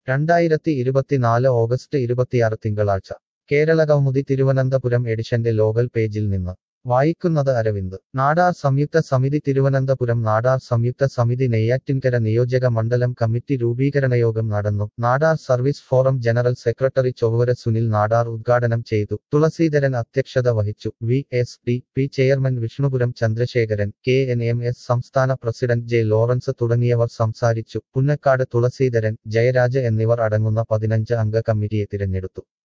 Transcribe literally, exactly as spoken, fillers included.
രണ്ടായിരത്തി ഇരുപത്തിനാല് ഓഗസ്റ്റ് ഇരുപത്തിയാറ് തിങ്കളാഴ്ച കേരള കൗമുദി തിരുവനന്തപുരം എഡിഷന്റെ ലോകൽ പേജിൽ നിന്ന് വായിക്കുന്നത് അരവിന്ദ്. നാടാർ സംയുക്ത സമിതി തിരുവനന്തപുരം നാടാർ സംയുക്ത സമിതി നെയ്യാറ്റിൻകര നിയോജക മണ്ഡലം കമ്മിറ്റി രൂപീകരണയോഗം നടന്നു. Nadar service forum general secretary Chowara Sunil Nadar ഉദ്ഘാടനം ചെയ്തു. തുളസീധരൻ അധ്യക്ഷത വഹിച്ചു. V S D P chairman Vishnupuram Chandrasekharan, K N M S സംസ്ഥാന പ്രസിഡന്റ് ജെ ലോറൻസ് തുടങ്ങിയവർ സംസാരിച്ചു. പുന്നക്കാട് തുളസീധരൻ, ജയരാജ് എന്നിവർ അടങ്ങുന്ന പതിനഞ്ച് അംഗ കമ്മിറ്റിയെ തിരഞ്ഞെടുത്തു.